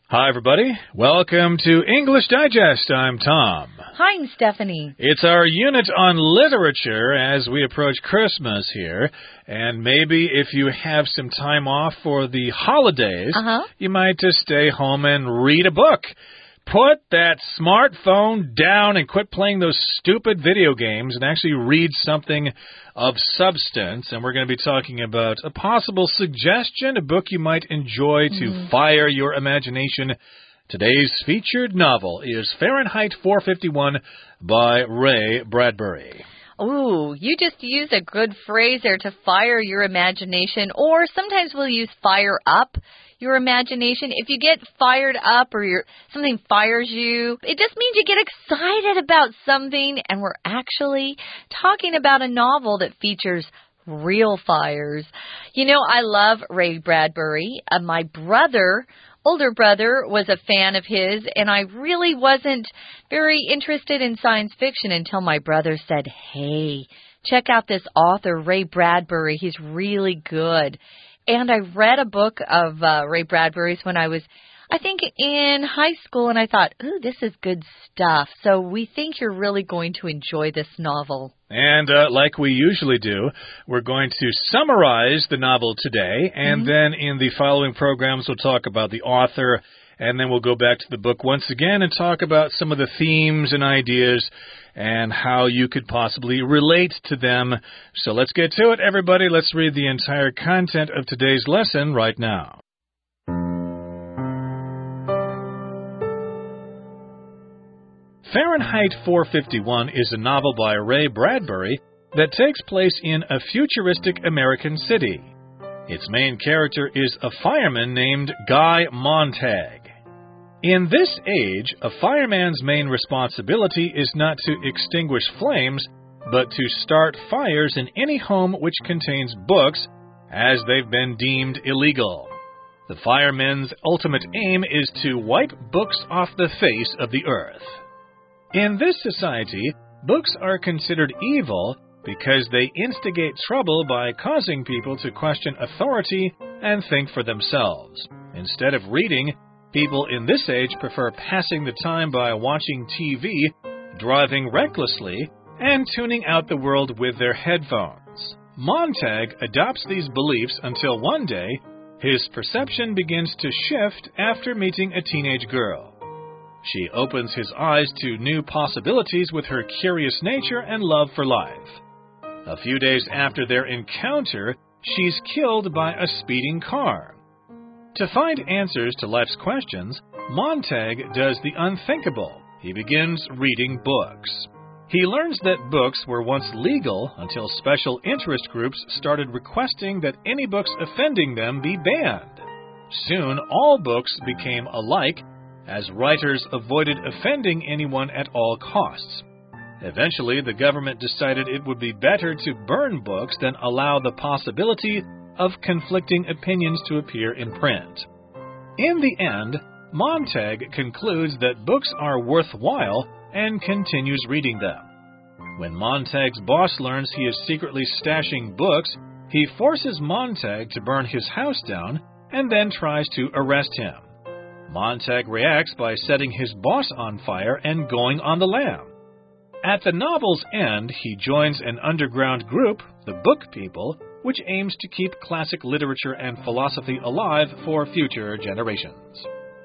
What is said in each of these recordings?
Hi, everybody. Welcome to English Digest. I'm Tom. Hi, I'm Stephanie. It's our unit on literature as we approach Christmas here. And maybe if you have some time off for the holidays, you might just stay home and read a book. Put that smartphone down and quit playing those stupid video games and actually read something of substance. And we're going to be talking about a possible suggestion, a book you might enjoy to fire your imagination. Today's featured novel is Fahrenheit 451 by Ray Bradbury. Ooh, you just use a good phrase there to fire your imagination, or sometimes we'll use fire up your imagination. If you get fired up or something fires you, it just means you get excited about something, and we're actually talking about a novel that features real fires. You know, I love Ray Bradbury. My older brother was a fan of his, and I really wasn't very interested in science fiction until my brother said, hey, check out this author, Ray Bradbury. He's really good. And I read a book of Ray Bradbury's when I was, I think, in high school, and I thought, ooh, this is good stuff. So we think you're really going to enjoy this novel. And like we usually do, we're going to summarize the novel today, and then in the following programs we'll talk about the author, and then we'll go back to the book once again and talk about some of the themes and ideas and how you could possibly relate to them. So let's get to it, everybody. Let's read the entire content of today's lesson right now. Fahrenheit 451 is a novel by Ray Bradbury that takes place in a futuristic American city. Its main character is a fireman named Guy Montag. In this age, a fireman's main responsibility is not to extinguish flames, but to start fires in any home which contains books, as they've been deemed illegal. The fireman's ultimate aim is to wipe books off the face of the earth. In this society, books are considered evil because they instigate trouble by causing people to question authority and think for themselves. Instead of reading, people in this age prefer passing the time by watching TV, driving recklessly, and tuning out the world with their headphones. Montag adopts these beliefs until one day, his perception begins to shift after meeting a teenage girl. She opens his eyes to new possibilities with her curious nature and love for life. A few days after their encounter, she's killed by a speeding car. To find answers to life's questions, Montag does the unthinkable. He begins reading books. He learns that books were once legal until special interest groups started requesting that any books offending them be banned. Soon, all books became alike, as writers avoided offending anyone at all costs. Eventually, the government decided it would be better to burn books than allow the possibility of conflicting opinions to appear in print. In the end, Montag concludes that books are worthwhile and continues reading them. When Montag's boss learns he is secretly stashing books, he forces Montag to burn his house down and then tries to arrest him. Montag reacts by setting his boss on fire and going on the lam. At the novel's end, he joins an underground group, the Book People, which aims to keep classic literature and philosophy alive for future generations.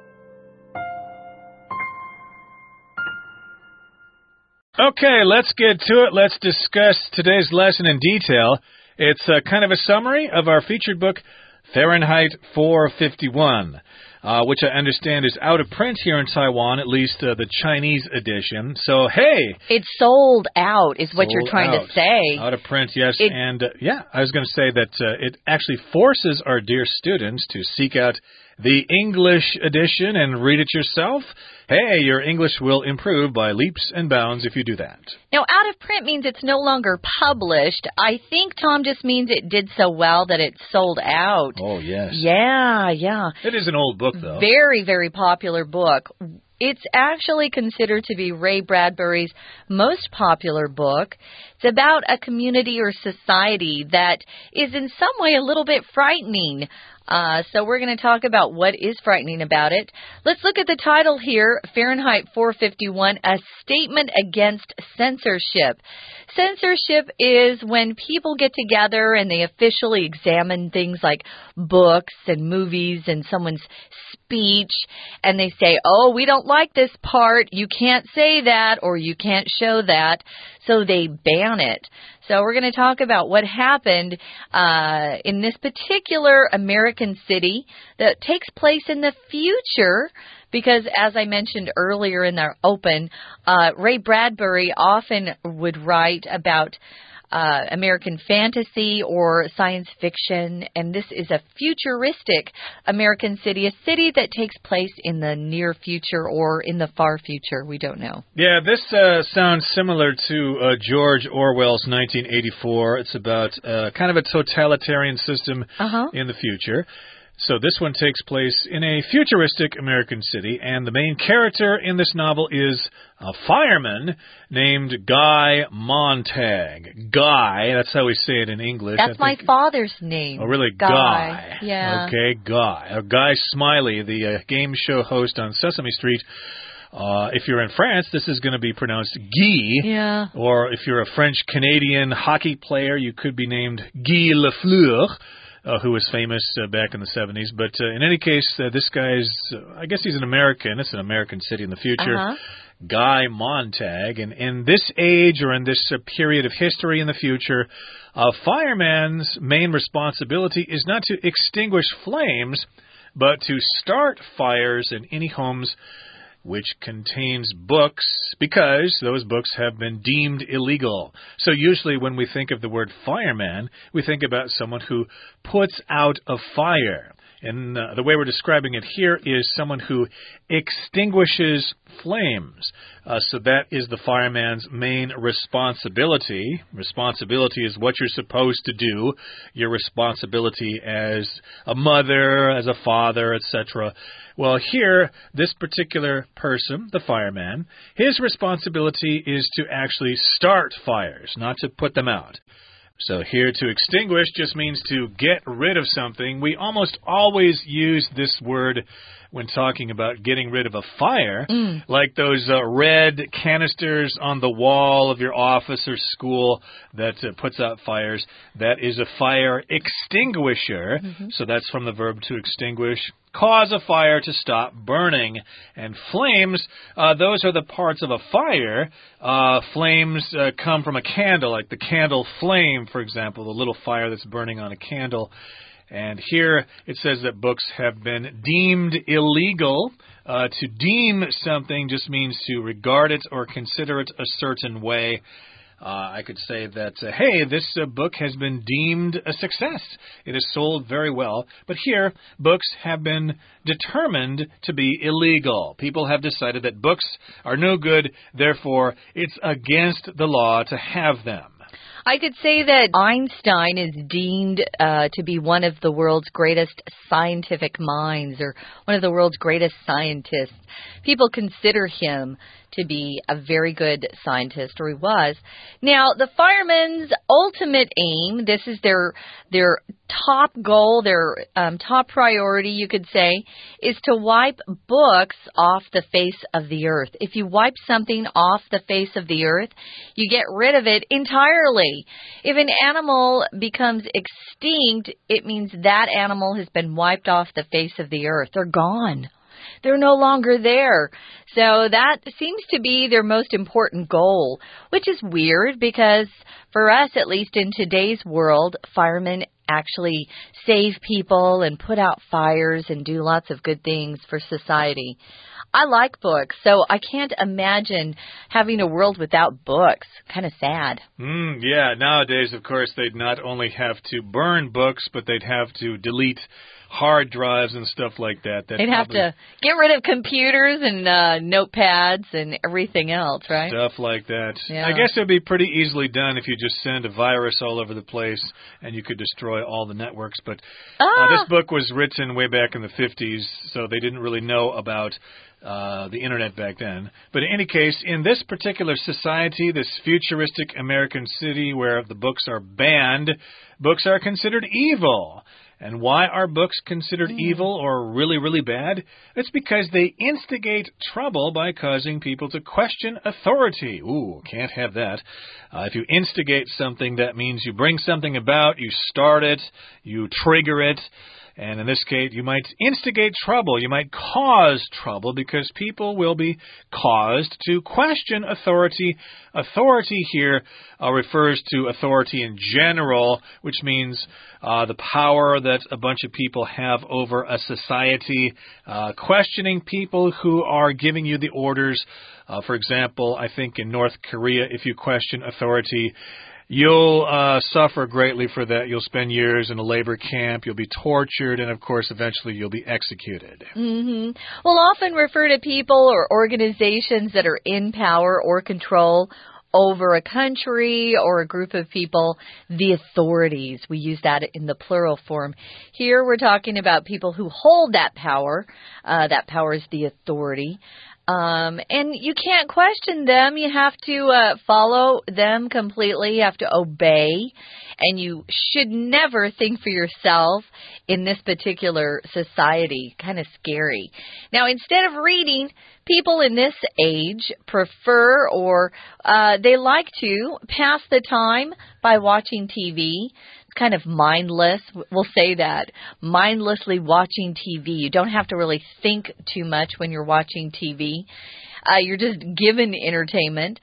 Okay, let's get to it. Let's discuss today's lesson in detail. It's kind of a summary of our featured book, Fahrenheit 451. Which I understand is out of print here in Taiwan, at least the Chinese edition. So, hey! It's sold out, is what you're trying to say. Out of print, yes. I was going to say that it actually forces our dear students to seek out the English edition and read it yourself. Hey, your English will improve by leaps and bounds if you do that. Now, out of print means it's no longer published. I think Tom just means it did so well that it sold out. Oh, yes. Yeah. It is an old book, though. Very, very popular book. It's actually considered to be Ray Bradbury's most popular book. It's about a community or society that is in some way a little bit frightening. So we're going to talk about what is frightening about it. Let's look at the title here, Fahrenheit 451, A Statement Against Censorship. Censorship is when people get together and they officially examine things like books and movies and someone's speech, and they say, oh, we don't like this part, you can't say that, or you can't show that, so they ban it. So we're going to talk about what happened in this particular American city that takes place in the future, because as I mentioned earlier in the open, Ray Bradbury often would write about American fantasy or science fiction, and this is a futuristic American city, a city that takes place in the near future or in the far future. We don't know. Yeah, this sounds similar to George Orwell's 1984. It's about kind of a totalitarian system in the future. So this one takes place in a futuristic American city, and the main character in this novel is a fireman named Guy Montag. Guy, that's how we say it in English. That's my father's name. Oh, really? Guy. Yeah. Okay, Guy. Guy Smiley, the game show host on Sesame Street. If you're in France, this is going to be pronounced Guy. Yeah. Or if you're a French-Canadian hockey player, you could be named Guy Lafleur. Who was famous back in the 70s. But in any case, this guy's, I guess he's an American. It's an American city in the future. Guy Montag. And in this age or in this period of history in the future, a fireman's main responsibility is not to extinguish flames, but to start fires in any homes which contains books, because those books have been deemed illegal. So usually when we think of the word fireman, we think about someone who puts out a fire. And the way we're describing it here is someone who extinguishes flames. So that is the fireman's main responsibility. Responsibility is what you're supposed to do. Your responsibility as a mother, as a father, etc. Well, here, this particular person, the fireman, his responsibility is to actually start fires, not to put them out. So here, to extinguish just means to get rid of something. We almost always use this word when talking about getting rid of a fire, like those red canisters on the wall of your office or school that puts out fires. That is a fire extinguisher. So that's from the verb to extinguish. Cause a fire to stop burning. And flames, those are the parts of a fire. Flames come from a candle, like the candle flame, for example, the little fire that's burning on a candle. And here it says that books have been deemed illegal. To deem something just means to regard it or consider it a certain way. I could say that, hey, this book has been deemed a success. It has sold very well. But here, books have been determined to be illegal. People have decided that books are no good, therefore it's against the law to have them. I could say that Einstein is deemed to be one of the world's greatest scientific minds, or one of the world's greatest scientists. People consider him to be a very good scientist, or he was. Now, the firemen's ultimate aim, this is their top goal, their top priority, you could say, is to wipe books off the face of the earth. If you wipe something off the face of the earth, you get rid of it entirely. If an animal becomes extinct, it means that animal has been wiped off the face of the earth. They're gone. They're no longer there. So that seems to be their most important goal, which is weird because for us, at least in today's world, firemen actually save people and put out fires and do lots of good things for society. I like books, so I can't imagine having a world without books. Kind of sad. Yeah, nowadays, of course, they'd not only have to burn books, but they'd have to delete hard drives and stuff like that. They'd have to get rid of computers and notepads and everything else, right? Stuff like that. Yeah. I guess it would be pretty easily done if you just send a virus all over the place and you could destroy all the networks. But this book was written way back in the 50s, so they didn't really know about the internet back then. But in any case, in this particular society, this futuristic American city where the books are banned, books are considered evil. And why are books considered evil or really, really bad? It's because they instigate trouble by causing people to question authority. Ooh, can't have that. If you instigate something, that means you bring something about, you start it, you trigger it. And in this case, you might instigate trouble. You might cause trouble because people will be caused to question authority. Authority here refers to authority in general, which means the power that a bunch of people have over a society. Questioning people who are giving you the orders. For example, I think in North Korea, if you question authority, you'll suffer greatly for that. You'll spend years in a labor camp. You'll be tortured. And, of course, eventually you'll be executed. We'll often refer to people or organizations that are in power or control over a country or a group of people, the authorities. We use that in the plural form. Here we're talking about people who hold that power. That power is the authority. And you can't question them. You have to follow them completely. You have to obey. And you should never think for yourself in this particular society. Kind of scary. Now, instead of reading, people in this age prefer or they like to pass the time by watching TV. Kind of mindless. We'll say that. Mindlessly watching TV. You don't have to really think too much when you're watching TV. You're just given entertainment.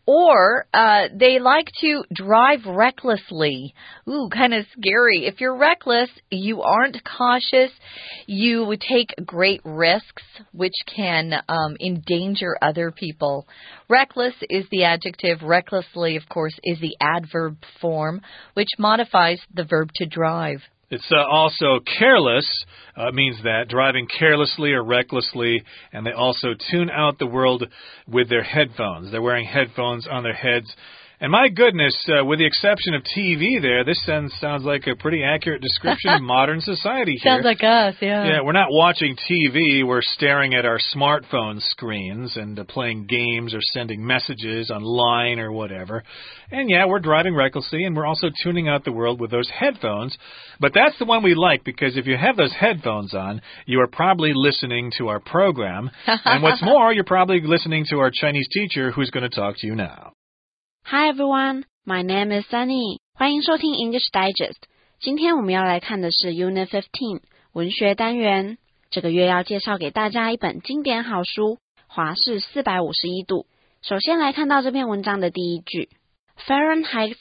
Or they like to drive recklessly. Ooh, kind of scary. If you're reckless, you aren't cautious. You take great risks, which can endanger other people. Reckless is the adjective. Recklessly, of course, is the adverb form, which modifies the verb to drive. It's also careless, means that, driving carelessly or recklessly, and they also tune out the world with their headphones. They're wearing headphones on their heads. And my goodness, with the exception of TV there, this sounds like a pretty accurate description of modern society here. Sounds like us, yeah. Yeah, we're not watching TV. We're staring at our smartphone screens and playing games or sending messages online or whatever. And yeah, we're driving recklessly, and we're also tuning out the world with those headphones. But that's the one we like, because if you have those headphones on, you are probably listening to our program. And what's more, you're probably listening to our Chinese teacher who's going to talk to you now. Hi everyone, my name is Sunny. 欢迎收听 English Digest. 今天我们要来看的是 Unit 15 文学单元。这个月要介绍给大家一本经典好书，华氏451度。首先来看到这篇文章的第一句。Fahrenheit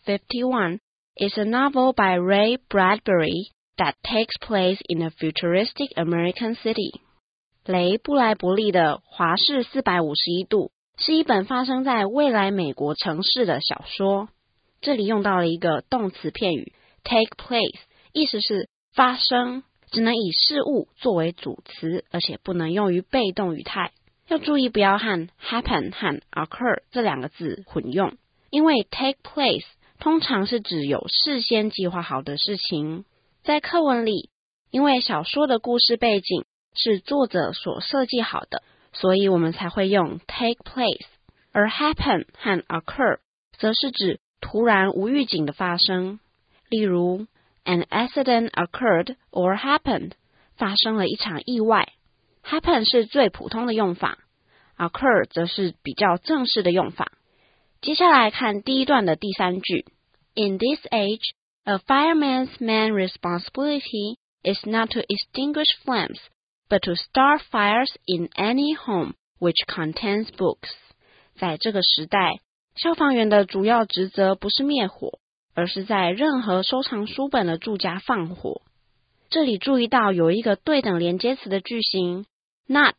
451 is a novel by Ray Bradbury that takes place in a futuristic American city. 雷布莱伯利的华氏451度是一本发生在未来美国城市的小说。这里用到了一个动词片语 take place， 意思是发生，只能以事物作为主词，而且不能用于被动语态。要注意不要和 happen 和 occur 这两个字混用，因为 take place 通常是指有事先计划好的事情。在课文里，因为小说的故事背景是作者所设计好的，所以我们才会用 take place， 而 happen 和 occur 则是指突然无预警的发生。例如 an accident occurred or happened， 发生了一场意外。happen 是最普通的用法， occur 则是比较正式的用法。接下来看第一段的第三句。In this age, a fireman's main responsibility is not to extinguish flames,But to start fires in any home which contains books. 在这个时代，消防员的主要职责不是灭火，而是在任何收藏书本的住家放火。这里注意到有一个对等连接词的句型 ，not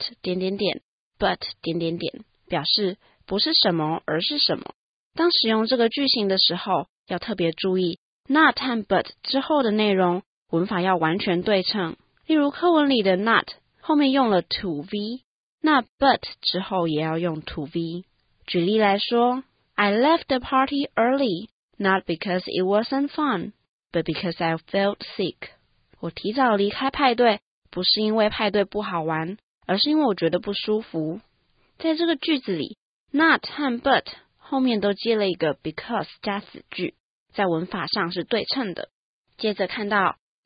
but 表示不是什么而是什么。当使用这个句型的时候，要特别注意 not 和 but 之后的内容文法要完全对称。例如课文里的 not后面用了 to V， 那 but 之后也要用 to V。 举例来说 I left the party early, not because it wasn't fun, but because I felt sick. 我提早离开派对，不是因为派对不好玩，而是因为我觉得不舒服。在这个句子里 not 和 but 后面都接了一个 because 加子句，在文法上是对称的。接着看到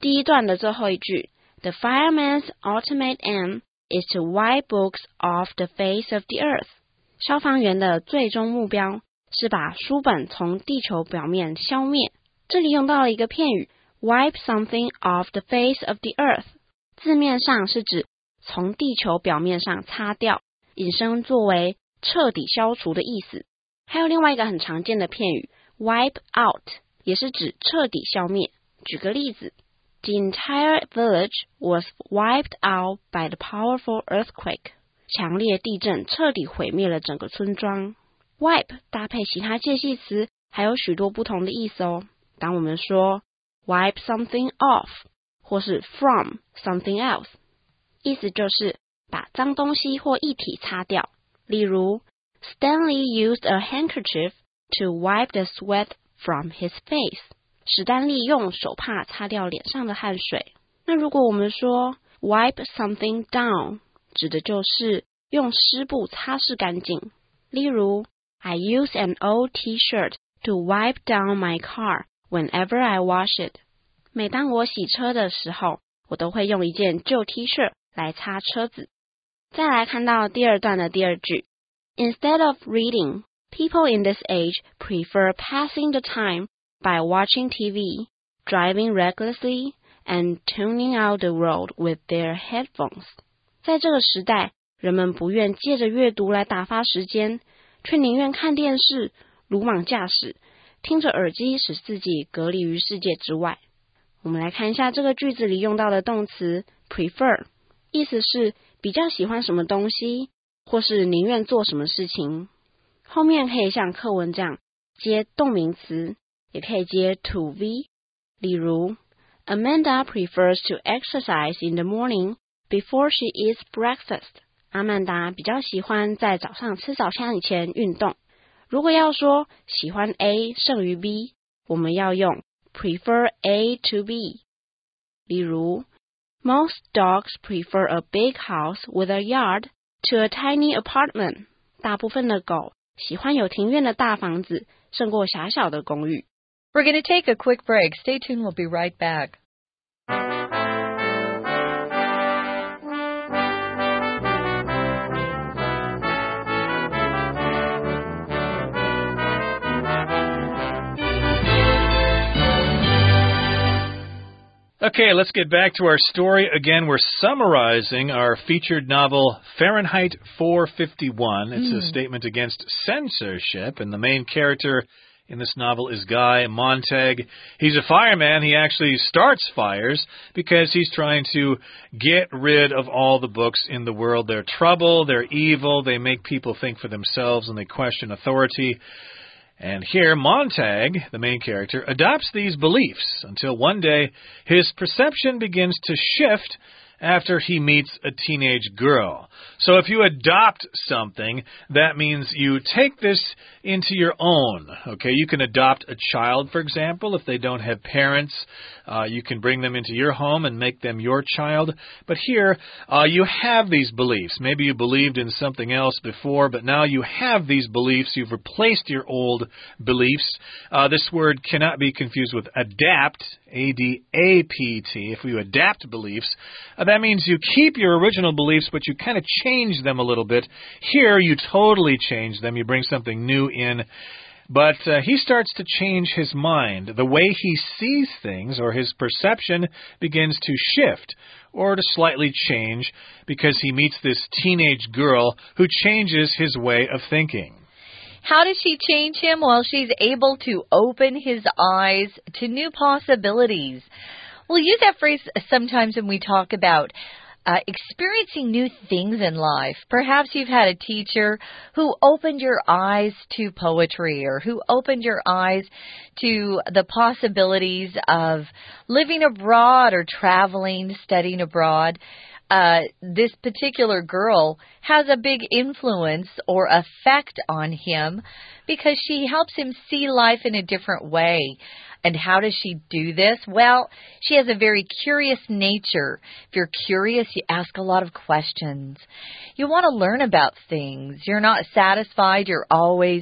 第一段的最后一句 The fireman's ultimate aim is to wipe books off the face of the earth. 消防员的最终目标是把书本从地球表面消灭。这里用到了一个片语 wipe something off the face of the earth. 字面上是指从地球表面上擦掉，引申作为彻底消除的意思。还有另外一个很常见的片语 wipe out 也是指彻底消灭。举个例子 The entire village was wiped out by the powerful earthquake. 强烈地震彻底毁灭了整个村庄。Wipe 搭配其他介系词还有许多不同的意思哦。当我们说 wipe something off 或是 from something else, 意思就是把脏东西或液体擦掉。例如 Stanley used a handkerchief to wipe the sweat from his face. 史丹利用手帕擦掉脸上的汗水。那如果我们说 wipe something down, 指的就是用湿布擦拭干净。例如 I use an old t-shirt to wipe down my car whenever I wash it. 每当我洗车的时候，我都会用一件旧 T 恤来擦车子。再来看到第二段的第二句 Instead of reading, people in this age prefer passing the time by watching TV, driving recklessly, and tuning out the world with their headphones. 在这个时代，人们不愿借着阅读来打发时间，却宁愿看电视、鲁莽驾驶，听着耳机使自己隔离于世界之外。我们来看一下这个句子里用到的动词 prefer， 意思是比较喜欢什么东西，或是宁愿做什么事情。后面可以像课文这样接动名词，也可以接 to be。例如 Amanda prefers to exercise in the morning before she eats breakfast. 阿曼达比较喜欢在早上吃早餐以前运动。如果要说喜欢 A 胜于 B， 我们要用 prefer A to B。例如 Most dogs prefer a big house with a yard to a tiny apartment. 大部分的狗喜欢有庭院的大房子，胜过狭小的公寓。 We're going to take a quick break. Stay tuned. We'll be right back. Okay, let's get back to our story. Again, we're summarizing our featured novel, Fahrenheit 451. It's a statement against censorship, and the main character in this novel is Guy Montag. He's a fireman. He actually starts fires because he's trying to get rid of all the books in the world. They're trouble, they're evil, they make people think for themselves, and they question authority. And here, Montag, the main character, adopts these beliefs until one day his perception begins to shift after he meets a teenage girl. So if you adopt something, that means you take this into your own. Okay, you can adopt a child, for example, if they don't have parents. You can bring them into your home and make them your child. But here, you have these beliefs. Maybe you believed in something else before, but now you have these beliefs. You've replaced your old beliefs. This word cannot be confused with adapt, A-D-A-P-T. If you adapt beliefs, that means you keep your original beliefs, but you kind of change them a little bit. Here, you totally change them. You bring something new in. But he starts to change his mind. The way he sees things, or his perception, begins to shift or to slightly change because he meets this teenage girl who changes his way of thinking. How does she change him? Well, she's able to open his eyes to new possibilities. We'll use that phrase sometimes when we talk about experiencing new things in life. Perhaps you've had a teacher who opened your eyes to poetry, or who opened your eyes to the possibilities of living abroad or traveling, studying abroad. This particular girl has a big influence or effect on him because she helps him see life in a different way. And how does she do this? Well, she has a very curious nature. If you're curious, you ask a lot of questions. You want to learn about things. You're not satisfied. You're always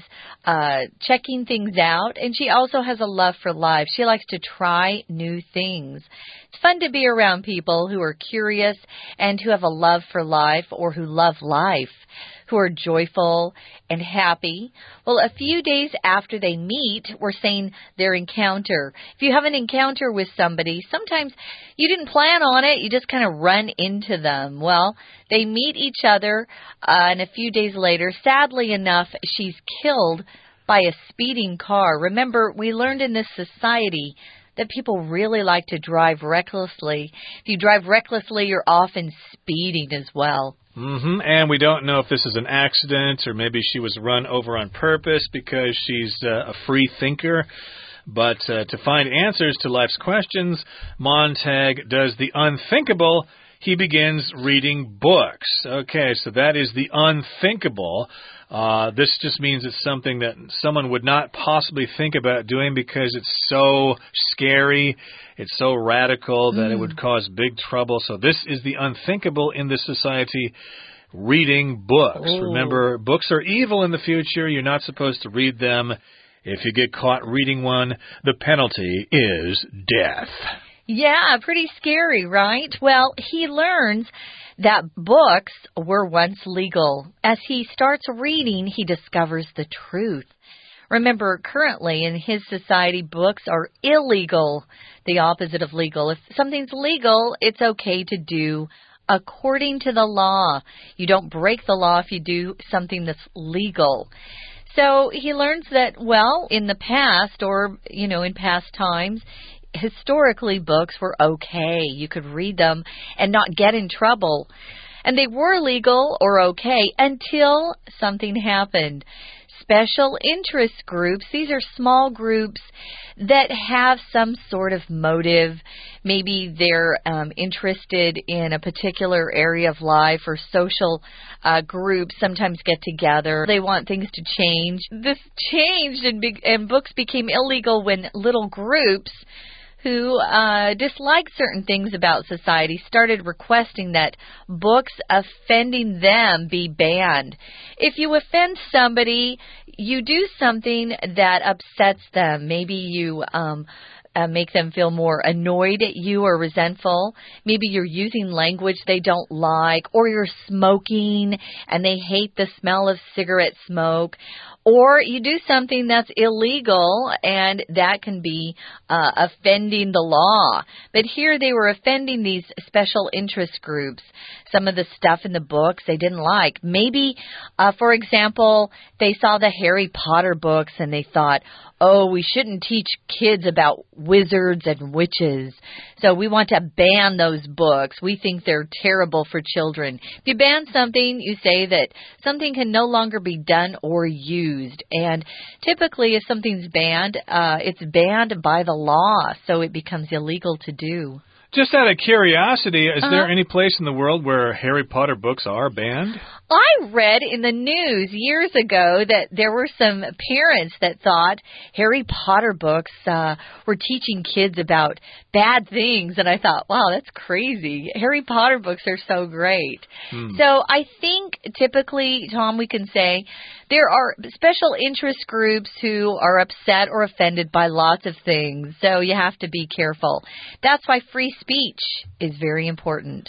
checking things out. And she also has a love for life. She likes to try new things. It's fun to be around people who are curious and who have a love for life or who love life, who are joyful and happy. Well, a few days after they meet, we're saying their encounter. If you have an encounter with somebody, sometimes you didn't plan on it. You just kind of run into them. Well, they meet each other, and a few days later, sadly enough, she's killed by a speeding car. Remember, we learned in this society that people really like to drive recklessly. If you drive recklessly, you're often speeding as well. And we don't know if this is an accident or maybe she was run over on purpose because she's a free thinker. But to find answers to life's questions, Montag does the unthinkable. He begins reading books. Okay, so that is the unthinkable. This just means it's something that someone would not possibly think about doing because it's so scary, it's so radical that it would cause big trouble. So this is the unthinkable in this society, reading books. Remember, books are evil in the future. You're not supposed to read them. If you get caught reading one, the penalty is death. Yeah, pretty scary, right? Well, he learns that books were once legal. As he starts reading, he discovers the truth. Remember, currently in his society, books are illegal, the opposite of legal. If something's legal, it's okay to do according to the law. You don't break the law if you do something that's legal. So he learns that, well, in the past or, in past times, historically, books were okay. You could read them and not get in trouble. And they were legal or okay until something happened. Special interest groups, these are small groups that have some sort of motive. Maybe they're interested in a particular area of life, or social groups sometimes get together. They want things to change. This changed and books became illegal when little groups who disliked certain things about society started requesting that books offending them be banned. If you offend somebody, you do something that upsets them. Maybe you make them feel more annoyed at you or resentful. Maybe you're using language they don't like, or you're smoking and they hate the smell of cigarette smoke. Or you do something that's illegal, and that can be offending the law. But here they were offending these special interest groups. Some of the stuff in the books they didn't like. Maybe, for example, they saw the Harry Potter books and they thought, oh, we shouldn't teach kids about wizards and witches. So we want to ban those books. We think they're terrible for children. If you ban something, you say that something can no longer be done or used. And typically, if something's banned, it's banned by the law, so it becomes illegal to do. Just out of curiosity, is there any place in the world where Harry Potter books are banned? I read in the news years ago that there were some parents that thought Harry Potter books were teaching kids about bad things. And I thought, wow, that's crazy. Harry Potter books are so great. So I think typically, Tom, we can say there are special interest groups who are upset or offended by lots of things. So you have to be careful. That's why free speech is very important.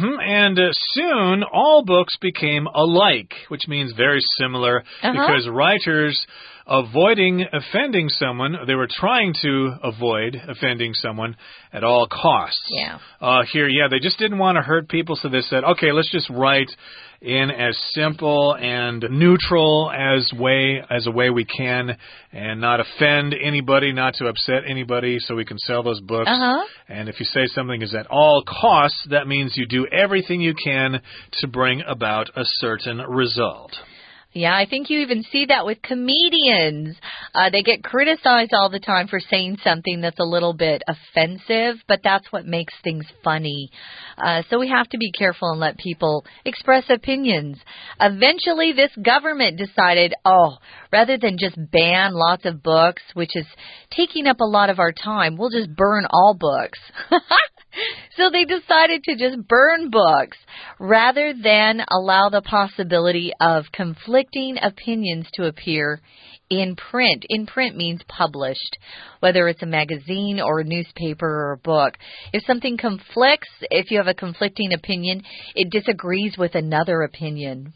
And soon, all books became alike, which means very similar, because writers avoiding offending someone, they were trying to avoid offending someone at all costs. Here, they just didn't want to hurt people, so they said, okay, let's just write in as simple and neutral as a way we can, and not offend anybody, not to upset anybody, so we can sell those books. And if you say something is at all costs, that means you do everything you can to bring about a certain result. Yeah, I think you even see that with comedians. They get criticized all the time for saying something that's a little bit offensive, but that's what makes things funny. So we have to be careful and let people express opinions. Eventually, this government decided, rather than just ban lots of books, which is taking up a lot of our time, we'll just burn all books. So they decided to just burn books rather than allow the possibility of conflicting opinions to appear in print. In print means published, whether it's a magazine or a newspaper or a book. If something conflicts, if you have a conflicting opinion, it disagrees with another opinion.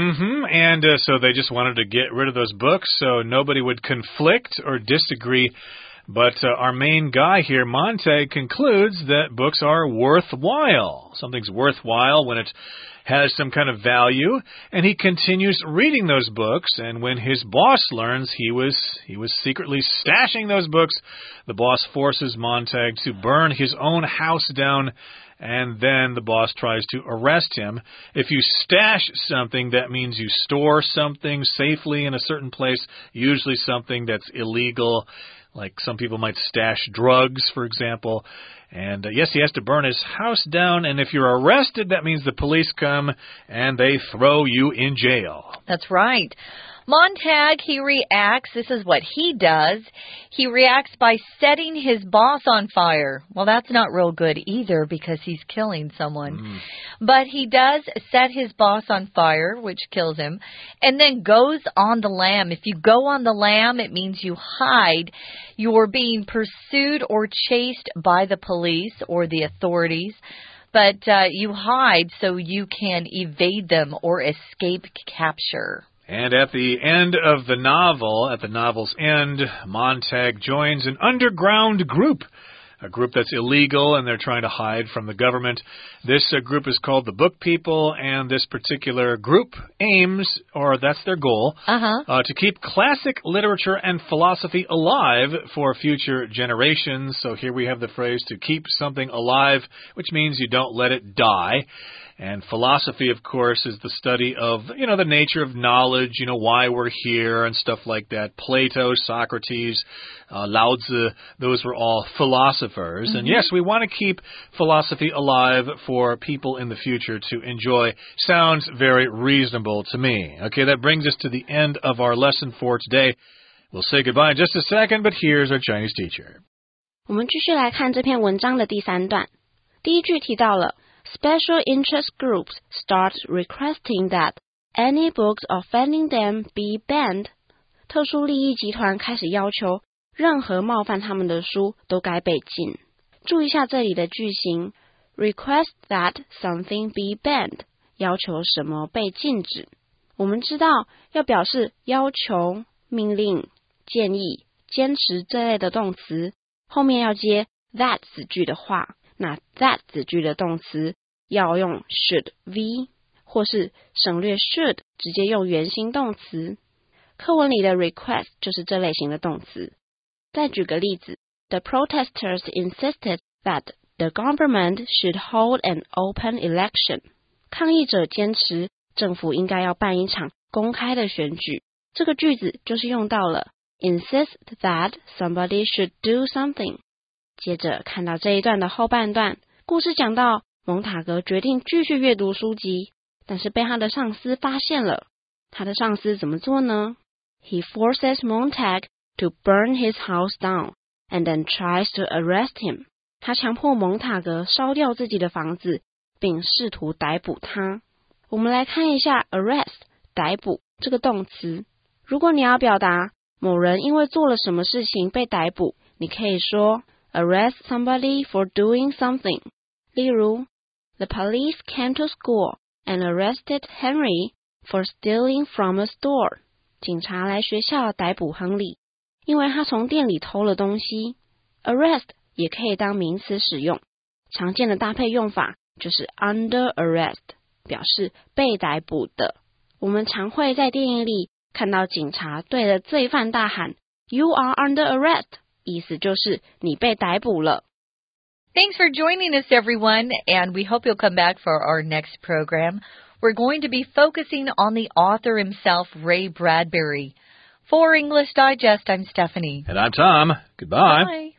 And so they just wanted to get rid of those books so nobody would conflict or disagree. But our main guy here, Montag, concludes that books are worthwhile. Something's worthwhile when it has some kind of value, and he continues reading those books, and when his boss learns he was secretly stashing those books, the boss forces Montag to burn his own house down, and then the boss tries to arrest him. If you stash something, that means you store something safely in a certain place, usually something that's illegal. Like some people might stash drugs, for example. And yes, he has to burn his house down. And if you're arrested, that means the police come and they throw you in jail. That's right. Montag, he reacts. This is what he does. He reacts by setting his boss on fire. Well, that's not real good either because he's killing someone. But he does set his boss on fire, which kills him, and then goes on the lam. If you go on the lam, it means you hide. You're being pursued or chased by the police or the authorities. But you hide so you can evade them or escape capture. And at the end of the novel, at the novel's end, Montag joins an underground group, a group that's illegal and they're trying to hide from the government. This group is called the Book People, and this particular group aims, or that's their goal, to keep classic literature and philosophy alive for future generations. So here we have the phrase to keep something alive, which means you don't let it die. And philosophy, of course, is the study of, the nature of knowledge, why we're here and stuff like that. Plato, Socrates, Lao Tzu, those were all philosophers. And yes, we want to keep philosophy alive for people in the future to enjoy. Sounds very reasonable to me. Okay, that brings us to the end of our lesson for today. We'll say goodbye in just a second, but here's our Chinese teacher. 我们继续来看这篇文章的第3段。第一句提到了 Special interest groups start requesting that any books offending them be banned. 特殊利益集团开始要求任何冒犯他们的书都该被禁。注意一下这里的句型 request that something be banned 要求什么被禁止。我们知道要表示要求、命令、建议、坚持这类的动词，后面要接 that 子句的话，那 that 子句的动词要用 should V 或是省略 should 直接用原形动词。课文里的 request 就是这类型的动词。再举个例子 The protesters insisted that the government should hold an open election. 抗议者坚持政府应该要办一场公开的选举。这个句子就是用到了 insist that somebody should do something. 接着看到这一段的后半段，故事讲到蒙塔格决定继续阅读书籍，但是被他的上司发现了。他的上司怎么做呢？ He forces Montag to burn his house down and then tries to arrest him. 他强迫蒙塔格烧掉自己的房子，并试图逮捕他。我们来看一下 arrest 逮捕这个动词。如果你要表达某人因为做了什么事情被逮捕，你可以说 arrest somebody for doing something. 例如The police came to school and arrested Henry for stealing from a store. 警察来学校逮捕亨利，因为他从店里偷了东西。Arrest 也可以当名词使用，常见的搭配用法就是 under arrest， 表示被逮捕的。我们常会在电影里看到警察对着罪犯大喊 You are under arrest， 意思就是你被逮捕了。 Thanks for joining us, everyone, and we hope you'll come back for our next program. We're going to be focusing on the author himself, Ray Bradbury. For English Digest, I'm Stephanie. And I'm Tom. Goodbye. Bye.